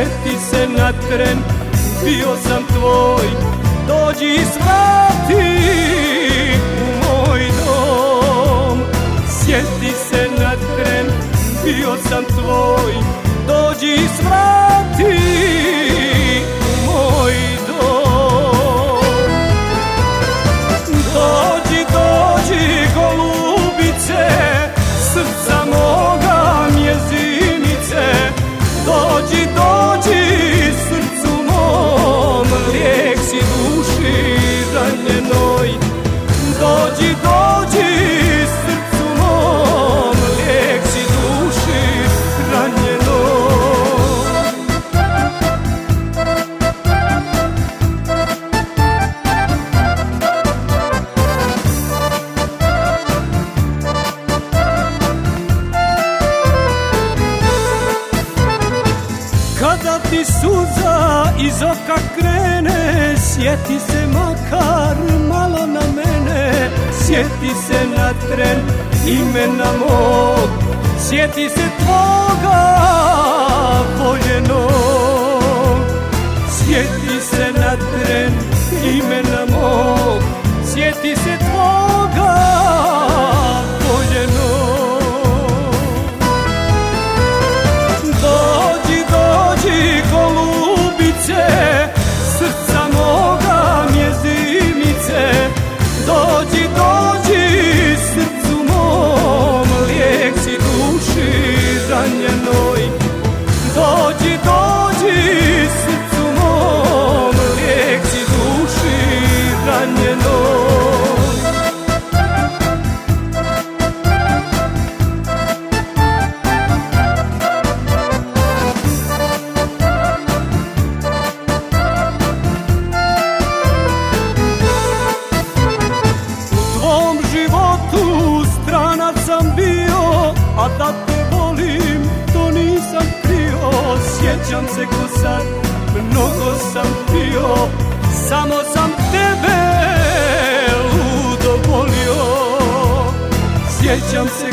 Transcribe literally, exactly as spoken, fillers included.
sjeti se na tren, bio sam tvoj, dođi i svrati u moj dom. Sjeti se na tren, bio sam tvoj, dođi i svrati u moj dom. Dođi, dođi golubice, srca moga mjezinice, dođi, dođi srcu mom, lijek si duši ranjenoj. Dođi, dođi srcu mom, lijek si duši ranjenoj. Kada ti suza iz oka krene, sjeti se makar malo na mene. Sjeti se na tren imena mog, sjeti se tvoga voljenog. Sjeti se na tren imena mog, sjeti se tvoga voljenog. Dođi, dođi golubice, srca moga mjezimice, dođi, dođi srcu mom, lijek si duši ranjenoj. Dođi, dođi srcu mom, lijek si duši ranjenoj. A da te volim, to nisam krio. Sjećam se ko sad, mnogo sam pio, samo sam tebe ludo volio. Sjećam se